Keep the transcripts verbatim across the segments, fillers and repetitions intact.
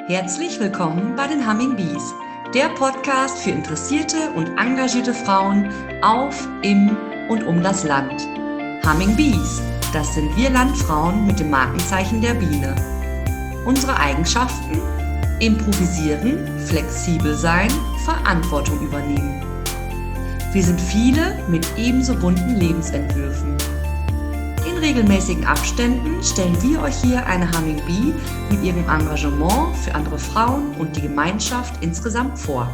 Herzlich willkommen bei den Humming Bees, der Podcast für interessierte und engagierte Frauen auf, im und um das Land. Humming Bees, das sind wir Landfrauen mit dem Markenzeichen der Biene. Unsere Eigenschaften? Improvisieren, flexibel sein, Verantwortung übernehmen. Wir sind viele mit ebenso bunten Lebensentwürfen. In regelmäßigen Abständen stellen wir euch hier eine Humming Bee mit ihrem Engagement für andere Frauen und die Gemeinschaft insgesamt vor.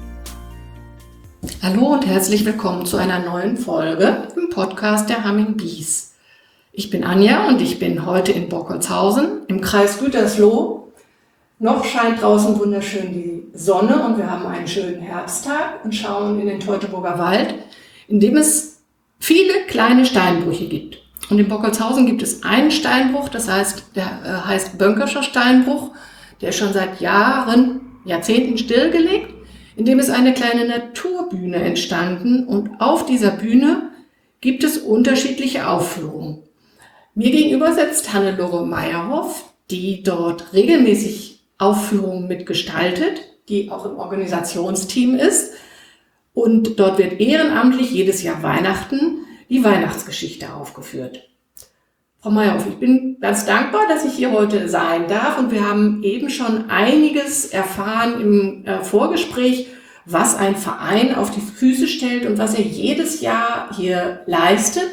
Hallo und herzlich willkommen zu einer neuen Folge im Podcast der Humming Bees. Ich bin Anja und ich bin heute in Bockholzhausen im Kreis Gütersloh. Noch scheint draußen wunderschön die Sonne und wir haben einen schönen Herbsttag und schauen in den Teutoburger Wald, in dem es viele kleine Steinbrüche gibt. Und in Bockholzhausen gibt es einen Steinbruch, das heißt, der äh, heißt Bönkerscher Steinbruch, der ist schon seit Jahren, Jahrzehnten stillgelegt. In dem ist eine kleine Naturbühne entstanden und auf dieser Bühne gibt es unterschiedliche Aufführungen. Mir gegenüber sitzt Hannelore Meyerhoff, die dort regelmäßig Aufführungen mitgestaltet, die auch im Organisationsteam ist. Und dort wird ehrenamtlich jedes Jahr Weihnachten die Weihnachtsgeschichte aufgeführt. Frau Meyerhoff, ich bin ganz dankbar, dass ich hier heute sein darf und wir haben eben schon einiges erfahren im äh, Vorgespräch, was ein Verein auf die Füße stellt und was er jedes Jahr hier leistet.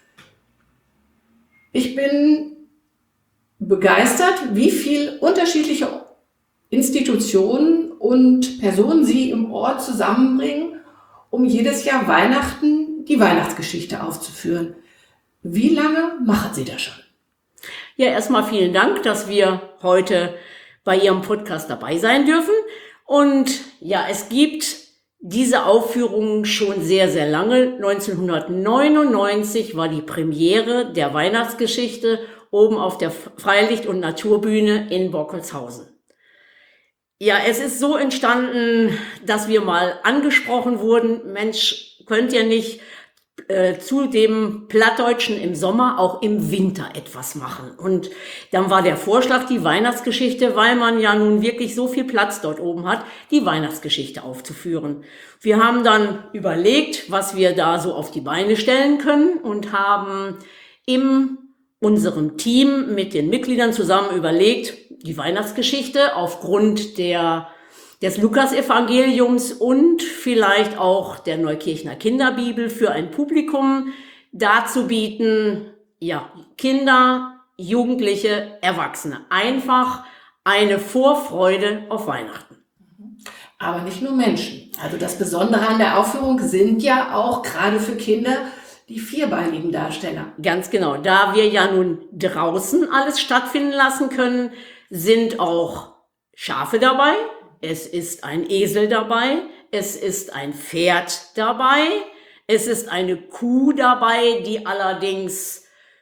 Ich bin begeistert, wie viel unterschiedliche Institutionen und Personen Sie im Ort zusammenbringen, um jedes Jahr Weihnachten die Weihnachtsgeschichte aufzuführen. Wie lange machen Sie das schon? Ja, erstmal vielen Dank, dass wir heute bei Ihrem Podcast dabei sein dürfen. Und ja, es gibt diese Aufführung schon sehr, sehr lange. neunzehnhundertneunundneunzig war die Premiere der Weihnachtsgeschichte oben auf der Freilicht- und Naturbühne in Bockholzhausen. Ja, es ist so entstanden, dass wir mal angesprochen wurden, Mensch, könnt ihr nicht äh, zu dem Plattdeutschen im Sommer auch im Winter etwas machen? Und dann war der Vorschlag, die Weihnachtsgeschichte, weil man ja nun wirklich so viel Platz dort oben hat, die Weihnachtsgeschichte aufzuführen. Wir haben dann überlegt, was wir da so auf die Beine stellen können und haben in unserem Team mit den Mitgliedern zusammen überlegt, die Weihnachtsgeschichte aufgrund der, des Lukasevangeliums und vielleicht auch der Neukirchner Kinderbibel für ein Publikum darzubieten, ja, Kinder, Jugendliche, Erwachsene. Einfach eine Vorfreude auf Weihnachten. Aber nicht nur Menschen. Also das Besondere an der Aufführung sind ja auch gerade für Kinder die vierbeinigen Darsteller. Ganz genau. Da wir ja nun draußen alles stattfinden lassen können, sind auch Schafe dabei, es ist ein Esel dabei, es ist ein Pferd dabei, es ist eine Kuh dabei, die allerdings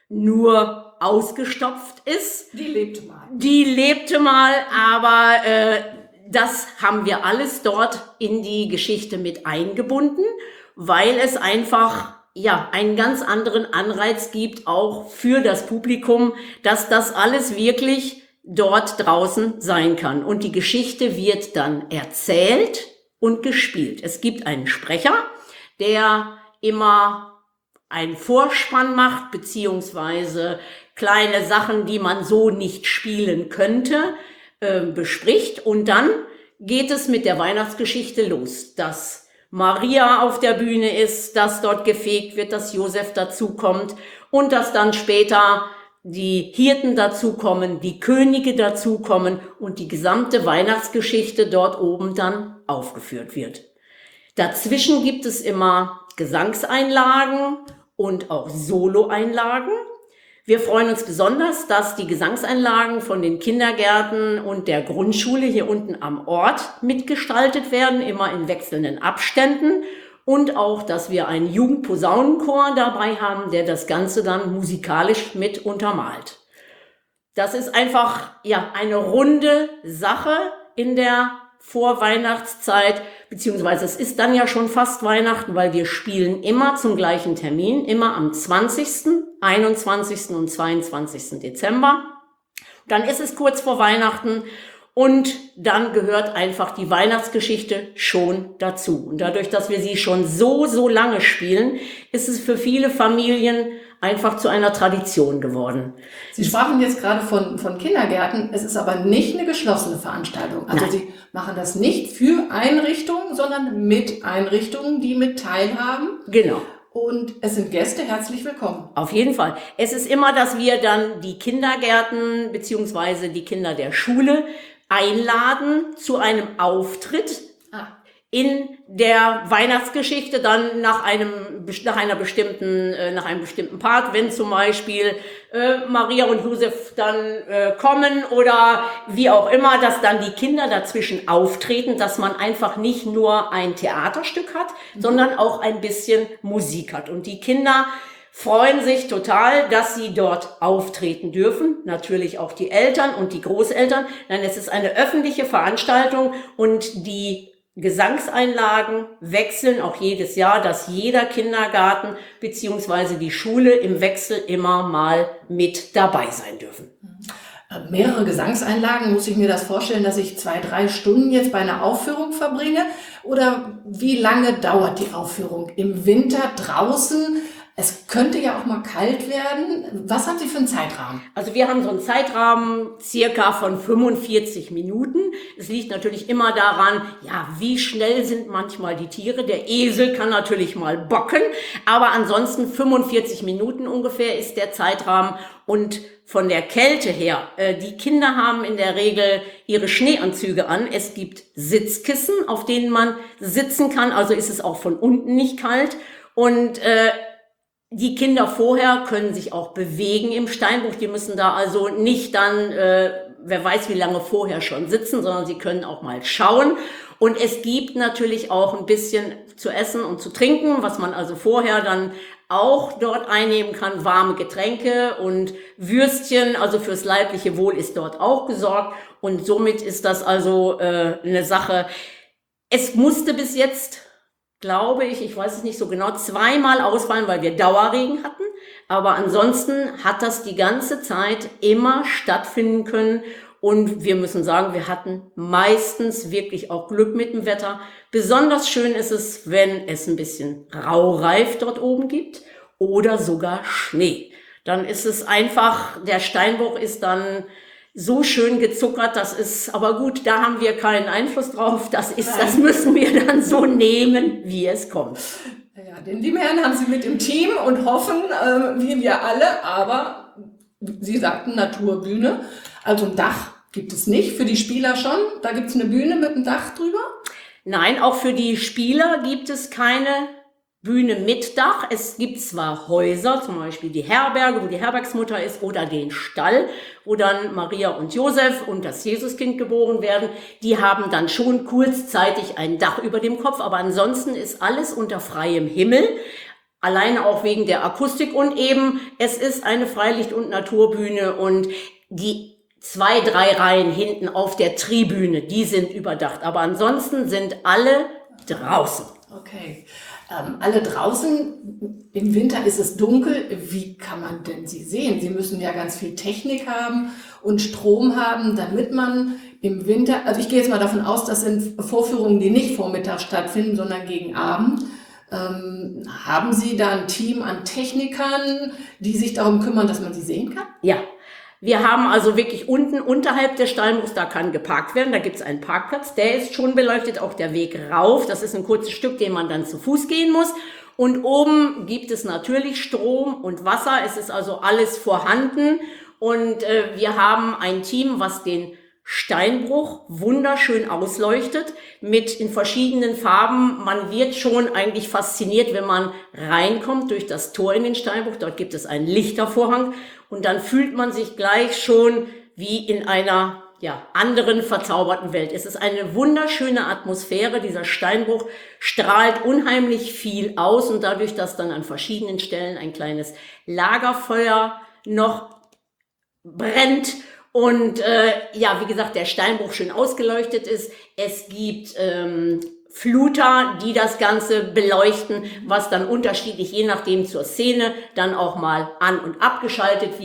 nur ausgestopft ist. Die lebte mal. Die lebte mal, aber äh, das haben wir alles dort in die Geschichte mit eingebunden, weil es einfach ja einen ganz anderen Anreiz gibt, auch für das Publikum, dass das alles wirklich dort draußen sein kann. Und die Geschichte wird dann erzählt und gespielt. Es gibt einen Sprecher, der immer einen Vorspann macht, beziehungsweise kleine Sachen, die man so nicht spielen könnte, äh, bespricht. Und dann geht es mit der Weihnachtsgeschichte los, dass Maria auf der Bühne ist, dass dort gefegt wird, dass Josef dazukommt und dass dann später die Hirten dazukommen, die Könige dazukommen und die gesamte Weihnachtsgeschichte dort oben dann aufgeführt wird. Dazwischen gibt es immer Gesangseinlagen und auch Soloeinlagen. Wir freuen uns besonders, dass die Gesangseinlagen von den Kindergärten und der Grundschule hier unten am Ort mitgestaltet werden, immer in wechselnden Abständen. Und auch, dass wir einen Jugendposaunenchor dabei haben, der das Ganze dann musikalisch mit untermalt. Das ist einfach ja eine runde Sache in der Vorweihnachtszeit, beziehungsweise es ist dann ja schon fast Weihnachten, weil wir spielen immer zum gleichen Termin, immer am zwanzigsten, einundzwanzigsten und zweiundzwanzigsten Dezember. Dann ist es kurz vor Weihnachten Und dann gehört einfach die Weihnachtsgeschichte schon dazu. Und dadurch, dass wir sie schon so, so lange spielen, ist es für viele Familien einfach zu einer Tradition geworden. Sie sprachen jetzt gerade von, von Kindergärten. Es ist aber nicht eine geschlossene Veranstaltung. Also Nein. Sie machen das nicht für Einrichtungen, sondern mit Einrichtungen, die mit teilhaben. Genau. Und es sind Gäste herzlich willkommen. Auf jeden Fall. Es ist immer, dass wir dann die Kindergärten beziehungsweise die Kinder der Schule einladen zu einem Auftritt Ah. in der Weihnachtsgeschichte, dann nach einem nach einer bestimmten äh, nach einem bestimmten Part, wenn zum Beispiel äh, Maria und Josef dann äh, kommen oder wie auch immer, dass dann die Kinder dazwischen auftreten, dass man einfach nicht nur ein Theaterstück hat, mhm. sondern auch ein bisschen Musik hat. Und die Kinder freuen sich total, dass sie dort auftreten dürfen. Natürlich auch die Eltern und die Großeltern. Denn es ist eine öffentliche Veranstaltung und die Gesangseinlagen wechseln auch jedes Jahr, dass jeder Kindergarten beziehungsweise die Schule im Wechsel immer mal mit dabei sein dürfen. Mehrere Gesangseinlagen, muss ich mir das vorstellen, dass ich zwei, drei Stunden jetzt bei einer Aufführung verbringe? Oder wie lange dauert die Aufführung? Im Winter draußen? Es könnte ja auch mal kalt werden. Was haben Sie für einen Zeitrahmen? Also wir haben so einen Zeitrahmen circa von fünfundvierzig Minuten. Es liegt natürlich immer daran, ja, wie schnell sind manchmal die Tiere. Der Esel kann natürlich mal bocken, aber ansonsten fünfundvierzig Minuten ungefähr ist der Zeitrahmen. Und von der Kälte her, äh, die Kinder haben in der Regel ihre Schneeanzüge an. Es gibt Sitzkissen, auf denen man sitzen kann, also ist es auch von unten nicht kalt. Und äh, die Kinder vorher können sich auch bewegen im Steinbruch. Die müssen da also nicht dann, äh, wer weiß wie lange vorher schon sitzen, sondern sie können auch mal schauen. Und es gibt natürlich auch ein bisschen zu essen und zu trinken, was man also vorher dann auch dort einnehmen kann. Warme Getränke und Würstchen, also fürs leibliche Wohl ist dort auch gesorgt. Und somit ist das also äh, eine Sache. Es musste bis jetzt, glaube ich, ich weiß es nicht so genau, zweimal ausfallen, weil wir Dauerregen hatten. Aber ansonsten hat das die ganze Zeit immer stattfinden können. Und wir müssen sagen, wir hatten meistens wirklich auch Glück mit dem Wetter. Besonders schön ist es, wenn es ein bisschen Raureif dort oben gibt oder sogar Schnee. Dann ist es einfach, der Steinbruch ist dann so schön gezuckert, das ist, aber gut, da haben wir keinen Einfluss drauf. Das ist, das müssen wir dann so nehmen, wie es kommt. Ja, den lieben Herrn haben Sie mit im Team und hoffen, äh, wie wir alle, aber Sie sagten Naturbühne, also ein Dach gibt es nicht, für die Spieler schon, da gibt es eine Bühne mit einem Dach drüber? Nein, auch für die Spieler gibt es keine Bühne mit Dach. Es gibt zwar Häuser, zum Beispiel die Herberge, wo die Herbergsmutter ist, oder den Stall, wo dann Maria und Josef und das Jesuskind geboren werden. Die haben dann schon kurzzeitig ein Dach über dem Kopf, aber ansonsten ist alles unter freiem Himmel. Alleine auch wegen der Akustik und eben, es ist eine Freilicht- und Naturbühne und die zwei, drei Reihen hinten auf der Tribüne, die sind überdacht. Aber ansonsten sind alle draußen. Okay. Ähm, alle draußen, im Winter ist es dunkel. Wie kann man denn sie sehen? Sie müssen ja ganz viel Technik haben und Strom haben, damit man im Winter, also ich gehe jetzt mal davon aus, das sind Vorführungen, die nicht vormittags stattfinden, sondern gegen Abend. Ähm, haben Sie da ein Team an Technikern, die sich darum kümmern, dass man sie sehen kann? Ja. Wir haben also wirklich unten unterhalb des Steinbruchs, da kann geparkt werden, da gibt es einen Parkplatz, der ist schon beleuchtet, auch der Weg rauf, das ist ein kurzes Stück, den man dann zu Fuß gehen muss. Und oben gibt es natürlich Strom und Wasser, es ist also alles vorhanden und äh, wir haben ein Team, was den Steinbruch wunderschön ausleuchtet mit in verschiedenen Farben. Man wird schon eigentlich fasziniert, wenn man reinkommt durch das Tor in den Steinbruch. Dort gibt es einen Lichtervorhang und dann fühlt man sich gleich schon wie in einer ja, anderen verzauberten Welt. Es ist eine wunderschöne Atmosphäre. Dieser Steinbruch strahlt unheimlich viel aus und dadurch, dass dann an verschiedenen Stellen ein kleines Lagerfeuer noch brennt, und äh, ja, wie gesagt, der Steinbruch schön ausgeleuchtet ist. Es gibt ähm, Fluter, die das Ganze beleuchten, was dann unterschiedlich, je nachdem zur Szene, dann auch mal an- und abgeschaltet wird.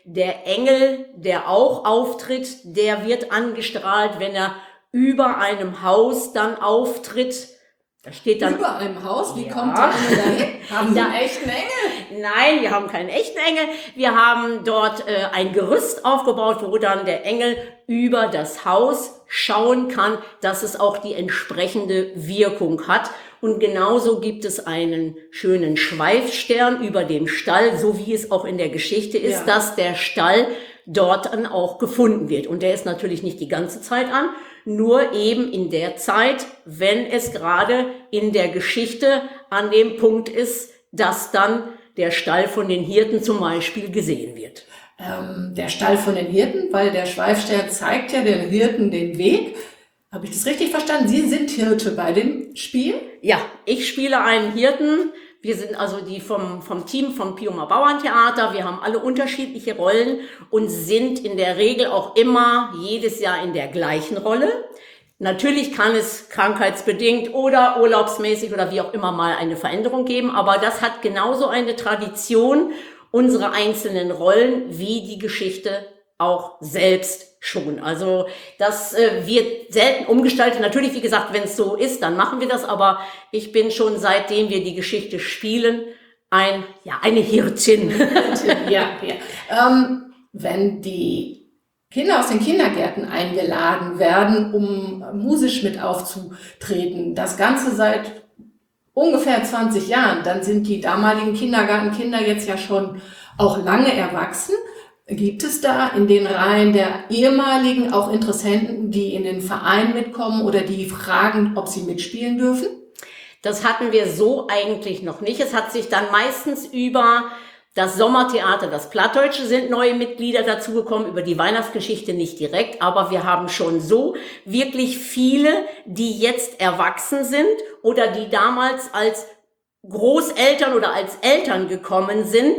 Der Engel, der auch auftritt, der wird angestrahlt, wenn er über einem Haus dann auftritt. Da steht dann über einem Haus? Wie ja. kommt der Engel dahin? Haben Sie einen echten Engel? Nein, wir haben keinen echten Engel. Wir haben dort äh, ein Gerüst aufgebaut, wo dann der Engel über das Haus schauen kann, dass es auch die entsprechende Wirkung hat. Und genauso gibt es einen schönen Schweifstern über dem Stall, so wie es auch in der Geschichte ist, ja. dass der Stall dort dann auch gefunden wird. Und der ist natürlich nicht die ganze Zeit an, nur eben in der Zeit, wenn es gerade in der Geschichte an dem Punkt ist, dass dann der Stall von den Hirten zum Beispiel gesehen wird. Ähm, der Stall von den Hirten, weil der Schweifstern zeigt ja den Hirten den Weg. Habe ich das richtig verstanden? Sie sind Hirte bei dem Spiel? Ja, ich spiele einen Hirten. Wir sind also die vom, vom Team vom Pioma Bauerntheater. Wir haben alle unterschiedliche Rollen und sind in der Regel auch immer jedes Jahr in der gleichen Rolle. Natürlich kann es krankheitsbedingt oder urlaubsmäßig oder wie auch immer mal eine Veränderung geben, aber das hat genauso eine Tradition, unsere einzelnen Rollen, wie die Geschichte auch selbst schon. Also das äh, wird selten umgestaltet. Natürlich, wie gesagt, wenn es so ist, dann machen wir das, aber ich bin schon, seitdem wir die Geschichte spielen, ein, ja, eine Hirtin. ja, ja. Ähm, wenn die Kinder aus den Kindergärten eingeladen werden, um musisch mit aufzutreten, das Ganze seit ungefähr zwanzig Jahren, dann sind die damaligen Kindergartenkinder jetzt ja schon auch lange erwachsen. Gibt es da in den Reihen der ehemaligen auch Interessenten, die in den Verein mitkommen oder die fragen, ob sie mitspielen dürfen? Das hatten wir so eigentlich noch nicht. Es hat sich dann meistens über das Sommertheater, das Plattdeutsche, sind neue Mitglieder dazugekommen, über die Weihnachtsgeschichte nicht direkt, aber wir haben schon so wirklich viele, die jetzt erwachsen sind oder die damals als Großeltern oder als Eltern gekommen sind,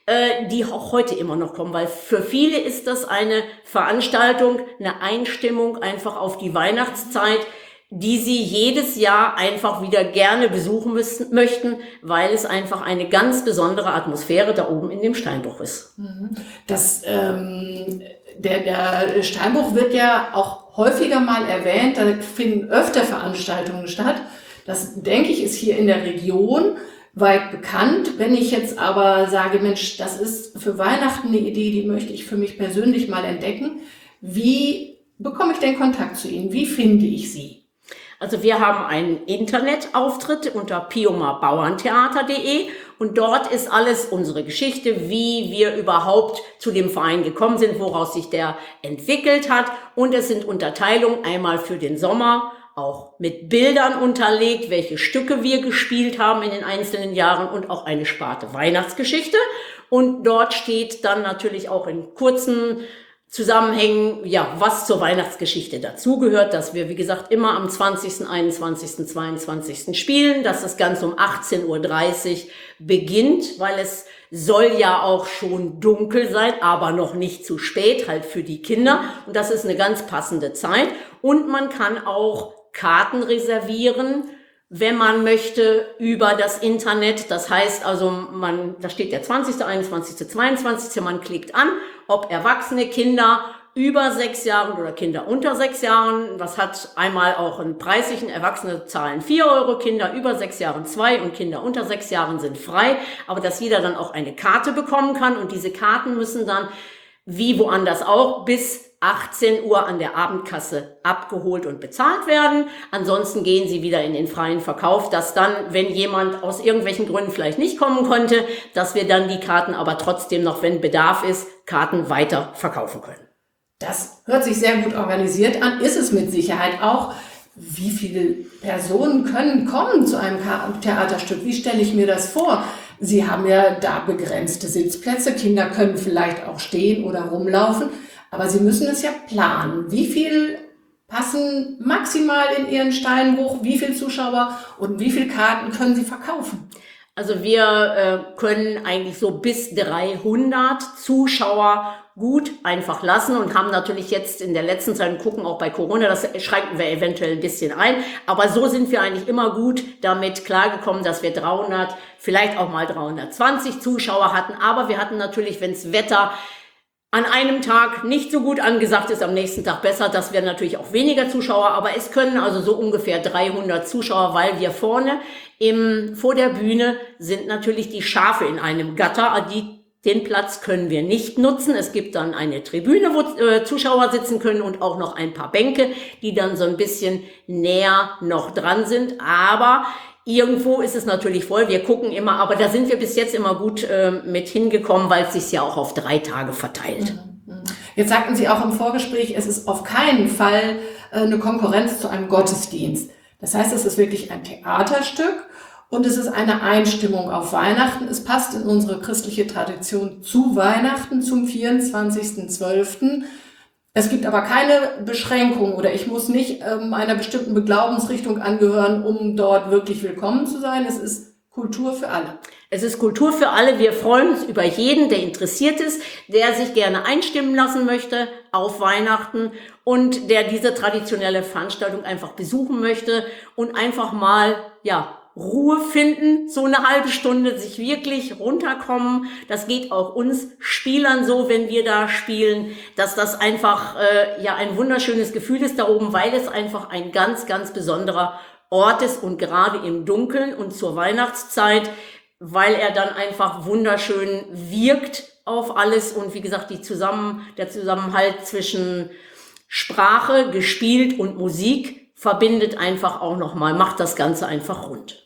die auch heute immer noch kommen, weil für viele ist das eine Veranstaltung, eine Einstimmung einfach auf die Weihnachtszeit, die sie jedes Jahr einfach wieder gerne besuchen müssen, möchten, weil es einfach eine ganz besondere Atmosphäre da oben in dem Steinbruch ist. Das, ähm, der, der Steinbruch wird ja auch häufiger mal erwähnt, da finden öfter Veranstaltungen statt. Das, denke ich, ist hier in der Region weit bekannt. Wenn ich jetzt aber sage, Mensch, das ist für Weihnachten eine Idee, die möchte ich für mich persönlich mal entdecken. Wie bekomme ich denn Kontakt zu Ihnen? Wie finde ich Sie? Also wir haben einen Internetauftritt unter pioma bauerntheater punkt de und dort ist alles unsere Geschichte, wie wir überhaupt zu dem Verein gekommen sind, woraus sich der entwickelt hat. Und es sind Unterteilungen einmal für den Sommer, auch mit Bildern unterlegt, welche Stücke wir gespielt haben in den einzelnen Jahren und auch eine Sparte Weihnachtsgeschichte. Und dort steht dann natürlich auch in kurzen Zusammenhängen, ja, was zur Weihnachtsgeschichte dazugehört, dass wir, wie gesagt, immer am zwanzigsten, einundzwanzigsten, zweiundzwanzigsten spielen, dass das Ganze um achtzehn Uhr dreißig beginnt, weil es soll ja auch schon dunkel sein, aber noch nicht zu spät, halt für die Kinder. Und das ist eine ganz passende Zeit. Und man kann auch Karten reservieren, wenn man möchte, über das Internet. Das heißt also, man, da steht der zwanzigste, einundzwanzigste, zweiundzwanzigste Man klickt an, ob erwachsene Kinder über sechs Jahren oder Kinder unter sechs Jahren. Das hat einmal auch einen preislichen, Erwachsene zahlen vier Euro, Kinder über sechs Jahren zwei und Kinder unter sechs Jahren sind frei. Aber dass jeder dann auch eine Karte bekommen kann und diese Karten müssen dann, wie woanders auch, bis achtzehn Uhr an der Abendkasse abgeholt und bezahlt werden. Ansonsten gehen sie wieder in den freien Verkauf, dass dann, wenn jemand aus irgendwelchen Gründen vielleicht nicht kommen konnte, dass wir dann die Karten aber trotzdem noch, wenn Bedarf ist, Karten weiter verkaufen können. Das hört sich sehr gut organisiert an, ist es mit Sicherheit auch. Wie viele Personen können kommen zu einem Theaterstück? Wie stelle ich mir das vor? Sie haben ja da begrenzte Sitzplätze, Kinder können vielleicht auch stehen oder rumlaufen, aber Sie müssen es ja planen. Wie viel passen maximal in Ihren Steinbruch? Wie viele Zuschauer und wie viele Karten können Sie verkaufen? Also wir äh, können eigentlich so bis dreihundert Zuschauer gut einfach lassen und haben natürlich jetzt in der letzten Zeit, gucken auch bei Corona, das schränken wir eventuell ein bisschen ein, aber so sind wir eigentlich immer gut damit klargekommen, dass wir dreihundert, vielleicht auch mal dreihundertzwanzig Zuschauer hatten, aber wir hatten natürlich, wenns Wetter an einem Tag nicht so gut angesagt ist, am nächsten Tag besser. Das wären natürlich auch weniger Zuschauer, aber es können also so ungefähr dreihundert Zuschauer, weil wir vorne im, vor der Bühne sind natürlich die Schafe in einem Gatter. Die, den Platz können wir nicht nutzen. Es gibt dann eine Tribüne, wo äh, Zuschauer sitzen können und auch noch ein paar Bänke, die dann so ein bisschen näher noch dran sind. Aber irgendwo ist es natürlich voll, wir gucken immer, aber da sind wir bis jetzt immer gut äh, mit hingekommen, weil es sich ja auch auf drei Tage verteilt. Jetzt sagten Sie auch im Vorgespräch, es ist auf keinen Fall äh, eine Konkurrenz zu einem Gottesdienst. Das heißt, es ist wirklich ein Theaterstück und es ist eine Einstimmung auf Weihnachten. Es passt in unsere christliche Tradition zu Weihnachten, zum vierundzwanzigsten zwölften Es gibt aber keine Beschränkung oder ich muss nicht ähm, einer bestimmten Glaubensrichtung angehören, um dort wirklich willkommen zu sein. Es ist Kultur für alle. Es ist Kultur für alle. Wir freuen uns über jeden, der interessiert ist, der sich gerne einstimmen lassen möchte auf Weihnachten und der diese traditionelle Veranstaltung einfach besuchen möchte und einfach mal, ja, Ruhe finden, so eine halbe Stunde, sich wirklich runterkommen. Das geht auch uns Spielern so, wenn wir da spielen, dass das einfach äh, ja ein wunderschönes Gefühl ist da oben, weil es einfach ein ganz, ganz besonderer Ort ist und gerade im Dunkeln und zur Weihnachtszeit, weil er dann einfach wunderschön wirkt auf alles und wie gesagt, die zusammen, der Zusammenhalt zwischen Sprache, gespielt und Musik verbindet einfach auch nochmal, macht das Ganze einfach rund.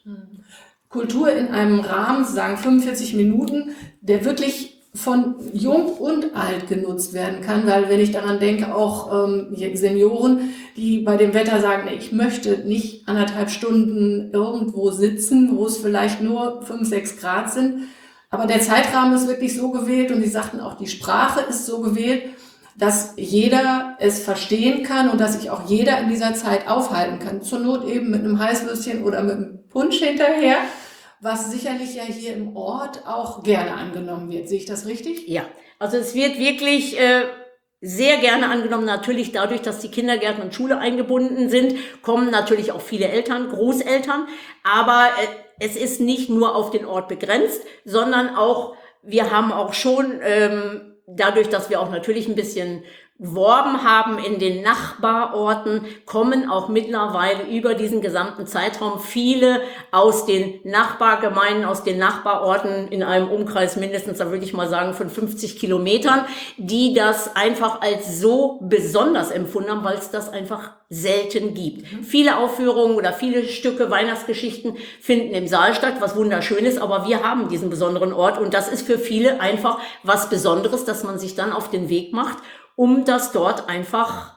Kultur in einem Rahmen, Sie sagen fünfundvierzig Minuten, der wirklich von jung und alt genutzt werden kann, weil wenn ich daran denke, auch ähm, Senioren, die bei dem Wetter sagen, nee, ich möchte nicht anderthalb Stunden irgendwo sitzen, wo es vielleicht nur fünf, sechs Grad sind, aber der Zeitrahmen ist wirklich so gewählt und Sie sagten auch, die Sprache ist so gewählt, dass jeder es verstehen kann und dass sich auch jeder in dieser Zeit aufhalten kann. Zur Not eben mit einem Heißwürstchen oder mit einem Punsch hinterher, was sicherlich ja hier im Ort auch gerne angenommen wird. Sehe ich das richtig? Ja, also es wird wirklich äh, sehr gerne angenommen. Natürlich dadurch, dass die Kindergärten und Schule eingebunden sind, kommen natürlich auch viele Eltern, Großeltern. Aber äh, es ist nicht nur auf den Ort begrenzt, sondern auch, wir haben auch schon ähm, dadurch, dass wir auch natürlich ein bisschen geworben haben in den Nachbarorten, kommen auch mittlerweile über diesen gesamten Zeitraum viele aus den Nachbargemeinden, aus den Nachbarorten in einem Umkreis mindestens, da würde ich mal sagen, von fünfzig Kilometern, die das einfach als so besonders empfunden haben, weil es das einfach selten gibt. Mhm. Viele Aufführungen oder viele Stücke, Weihnachtsgeschichten finden im Saal statt, was wunderschön ist, aber wir haben diesen besonderen Ort und das ist für viele einfach was Besonderes, dass man sich dann auf den Weg macht, um das dort einfach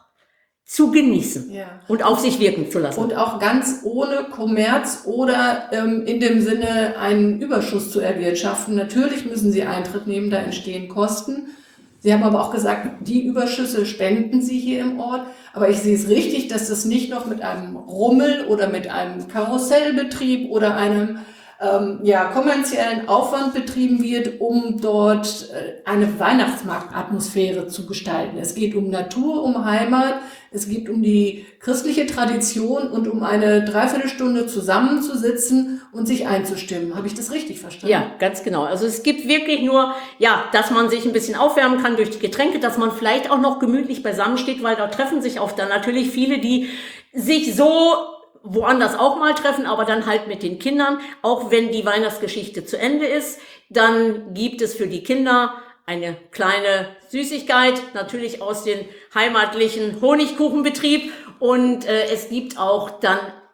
zu genießen, ja, und auf sich wirken zu lassen. Und auch ganz ohne Kommerz oder ähm, in dem Sinne einen Überschuss zu erwirtschaften. Natürlich müssen Sie Eintritt nehmen, da entstehen Kosten. Sie haben aber auch gesagt, die Überschüsse spenden Sie hier im Ort. Aber ich sehe es richtig, dass das nicht noch mit einem Rummel oder mit einem Karussellbetrieb oder einem ähm, ja, kommerziellen Aufwand betrieben wird, um dort äh, eine Weihnachtsmarktatmosphäre zu gestalten. Es geht um Natur, um Heimat, es geht um die christliche Tradition und um eine Dreiviertelstunde zusammenzusitzen und sich einzustimmen. Habe ich das richtig verstanden? Ja, ganz genau. Also es gibt wirklich nur, ja, dass man sich ein bisschen aufwärmen kann durch die Getränke, dass man vielleicht auch noch gemütlich beisammen steht, weil da treffen sich auch dann natürlich viele, die sich so woanders auch mal treffen, aber dann halt mit den Kindern. Auch wenn die Weihnachtsgeschichte zu Ende ist, dann gibt es für die Kinder eine kleine Süßigkeit, natürlich aus dem heimatlichen Honigkuchenbetrieb. Und äh, es gibt auch dann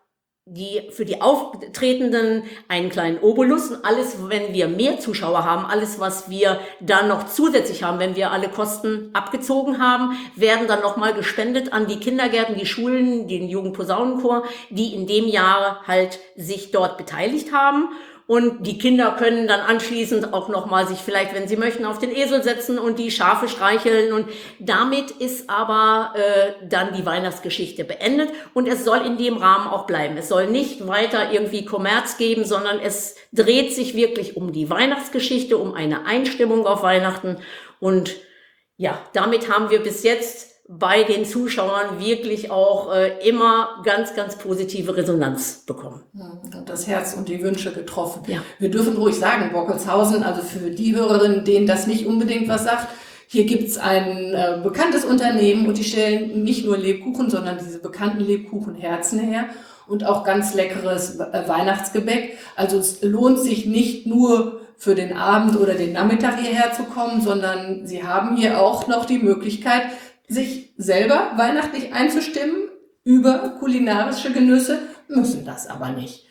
die für die Auftretenden einen kleinen Obolus. Und alles, wenn wir mehr Zuschauer haben, alles, was wir dann noch zusätzlich haben, wenn wir alle Kosten abgezogen haben, werden dann nochmal gespendet an die Kindergärten, die Schulen, den Jugendposaunenchor, die in dem Jahr halt sich dort beteiligt haben. Und die Kinder können dann anschließend auch nochmal sich vielleicht, wenn sie möchten, auf den Esel setzen und die Schafe streicheln. Und damit ist aber äh, dann die Weihnachtsgeschichte beendet. Und es soll in dem Rahmen auch bleiben. Es soll nicht weiter irgendwie Kommerz geben, sondern es dreht sich wirklich um die Weihnachtsgeschichte, um eine Einstimmung auf Weihnachten. Und ja, damit haben wir bis jetzt bei den Zuschauern wirklich auch äh, immer ganz, ganz positive Resonanz bekommen. Und das Herz und die Wünsche getroffen. Ja. Wir dürfen ruhig sagen, Bockelshausen, also für die Hörerinnen, denen das nicht unbedingt was sagt, hier gibt's ein äh, bekanntes Unternehmen und die stellen nicht nur Lebkuchen, sondern diese bekannten Lebkuchenherzen her und auch ganz leckeres äh, Weihnachtsgebäck. Also es lohnt sich nicht nur für den Abend oder den Nachmittag hierher zu kommen, sondern sie haben hier auch noch die Möglichkeit, sich selber weihnachtlich einzustimmen über kulinarische Genüsse, müssen das aber nicht.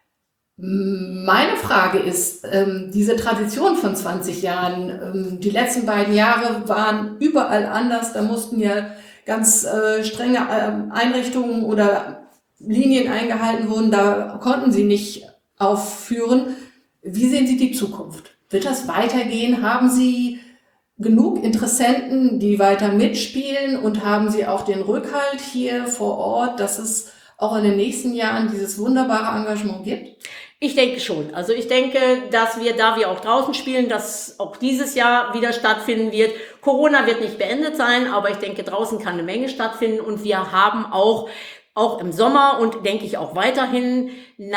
Meine Frage ist, ähm, diese Tradition von zwanzig Jahren, ähm, die letzten beiden Jahre waren überall anders, da mussten ja ganz äh, strenge äh, Einrichtungen oder Linien eingehalten wurden, da konnten sie nicht aufführen. Wie sehen Sie die Zukunft? Wird das weitergehen? Haben Sie genug Interessenten, die weiter mitspielen und haben Sie auch den Rückhalt hier vor Ort, dass es auch in den nächsten Jahren dieses wunderbare Engagement gibt? Ich denke schon. Also ich denke, dass wir, da wir auch draußen spielen, dass auch dieses Jahr wieder stattfinden wird. Corona wird nicht beendet sein, aber ich denke, draußen kann eine Menge stattfinden und wir haben auch, auch im Sommer und denke ich auch weiterhin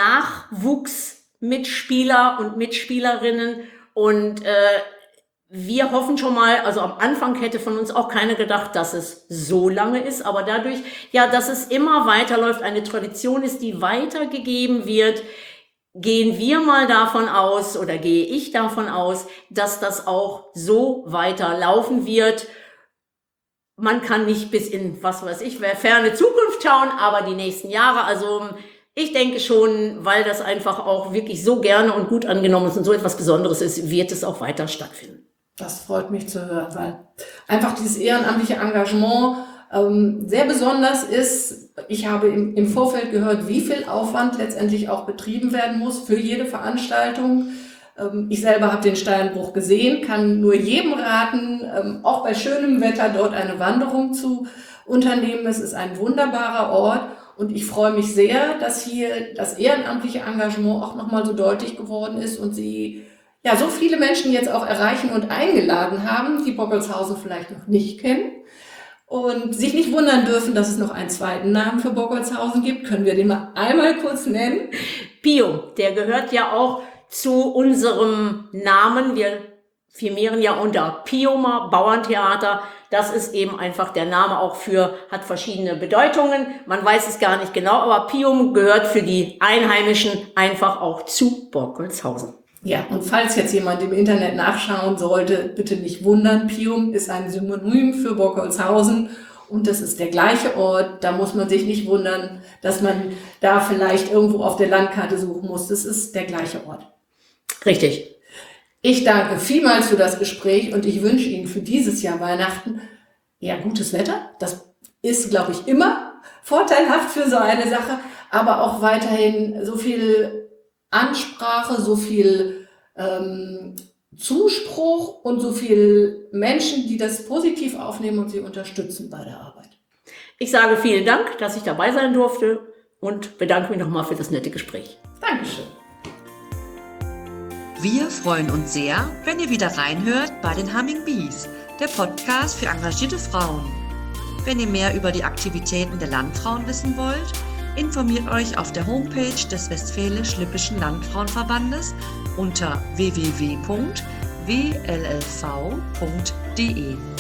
Nachwuchsmitspieler und Mitspielerinnen und äh, wir hoffen schon mal, also am Anfang hätte von uns auch keiner gedacht, dass es so lange ist, aber dadurch, ja, dass es immer weiterläuft, eine Tradition ist, die weitergegeben wird, gehen wir mal davon aus oder gehe ich davon aus, dass das auch so weiterlaufen wird. Man kann nicht bis in, was weiß ich, ferne Zukunft schauen, aber die nächsten Jahre, also ich denke schon, weil das einfach auch wirklich so gerne und gut angenommen ist und so etwas Besonderes ist, wird es auch weiter stattfinden. Das freut mich zu hören, weil einfach dieses ehrenamtliche Engagement ähm, sehr besonders ist. Ich habe im, im Vorfeld gehört, wie viel Aufwand letztendlich auch betrieben werden muss für jede Veranstaltung. Ähm, ich selber habe den Steinbruch gesehen, kann nur jedem raten, ähm, auch bei schönem Wetter dort eine Wanderung zu unternehmen. Es ist ein wunderbarer Ort und ich freue mich sehr, dass hier das ehrenamtliche Engagement auch nochmal so deutlich geworden ist und Sie ja so viele Menschen jetzt auch erreichen und eingeladen haben, die Bockelshausen vielleicht noch nicht kennen. Und sich nicht wundern dürfen, dass es noch einen zweiten Namen für Bockelshausen gibt. Können wir den mal einmal kurz nennen? Pium, der gehört ja auch zu unserem Namen. Wir firmieren ja unter Piumer Bauerntheater. Das ist eben einfach der Name auch für, hat verschiedene Bedeutungen. Man weiß es gar nicht genau, aber Pium gehört für die Einheimischen einfach auch zu Bockelshausen. Ja, und falls jetzt jemand im Internet nachschauen sollte, bitte nicht wundern. Pium ist ein Synonym für Bockelshausen und das ist der gleiche Ort. Da muss man sich nicht wundern, dass man da vielleicht irgendwo auf der Landkarte suchen muss. Das ist der gleiche Ort. Richtig. Ich danke vielmals für das Gespräch und ich wünsche Ihnen für dieses Jahr Weihnachten ja gutes Wetter. Das ist, glaube ich, immer vorteilhaft für so eine Sache, aber auch weiterhin so viel Ansprache, so viel ähm, Zuspruch und so viel Menschen, die das positiv aufnehmen und sie unterstützen bei der Arbeit. Ich sage vielen Dank, dass ich dabei sein durfte und bedanke mich nochmal für das nette Gespräch. Dankeschön. Wir freuen uns sehr, wenn ihr wieder reinhört bei den Humming Bees, der Podcast für engagierte Frauen. Wenn ihr mehr über die Aktivitäten der Landfrauen wissen wollt, informiert euch auf der Homepage des Westfälisch-Lippischen Landfrauenverbandes unter w w w punkt w l l v punkt d e.